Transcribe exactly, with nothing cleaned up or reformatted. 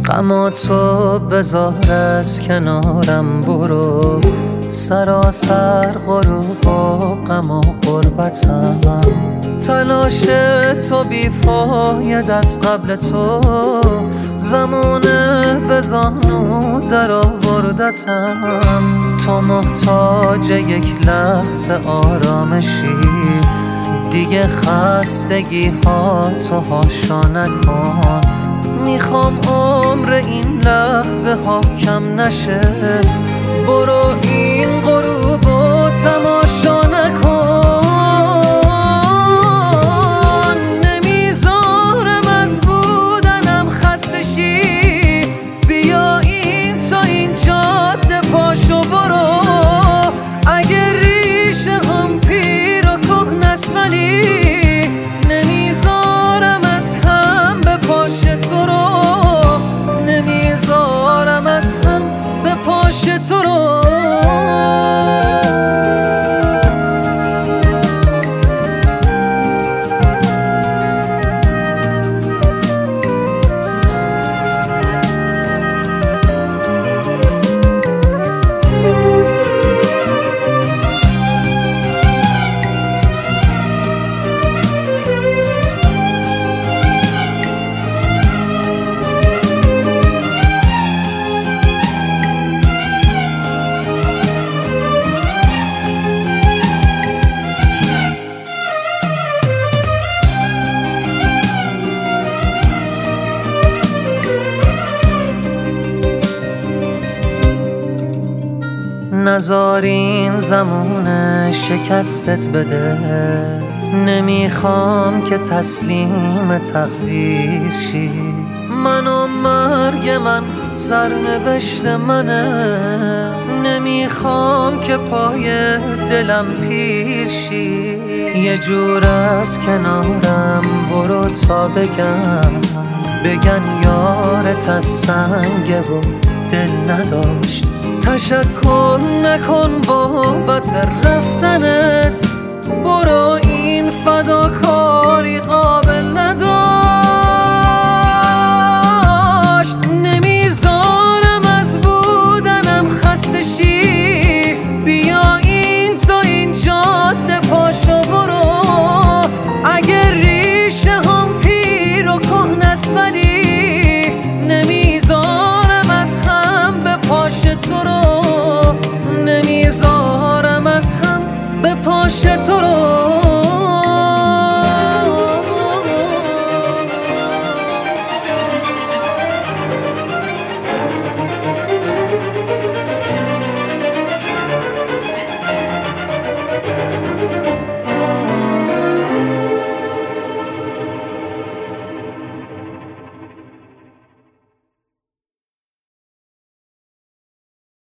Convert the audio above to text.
غم تو بذار از کنارم برو، سراسر غروب و غم و غربتم. تلاش تو بیفاید از قبل تو، زمانه به زانو در آوردتم. تو محتاج یک لحظه آرامشی، دیگه خستگی ها تو هاشا نکن. میخوام عمر این لحظه ها کم نشه، برو این غروب و تماشا نکن. نمیذارم از بودنم خسته شی، بیا این تا این جاده پاشو برو. اگه ریشه هم پیر و کهنست ولی نمیذارم از هم به پاش تو رو، نمیذارم از هم به پاش تو رو. نذار این زمونه شکستت بده، نمیخوام که تسلیم تقدیر شی. من و مرگ من سرنوشت منه، نمیخوام که پای دلم پیر شی. یه جور از کنارم برو تا بگم، بگن یارت از سنگه و دل نداشت. تشکر نکن بابت رفتنت، برو این فداکاری قابل نداشت. نمیذارم از بودنم خسته شی، بیا این تا این جاده پاشو برو. اگه ریشه هم پیر و کهنست ولی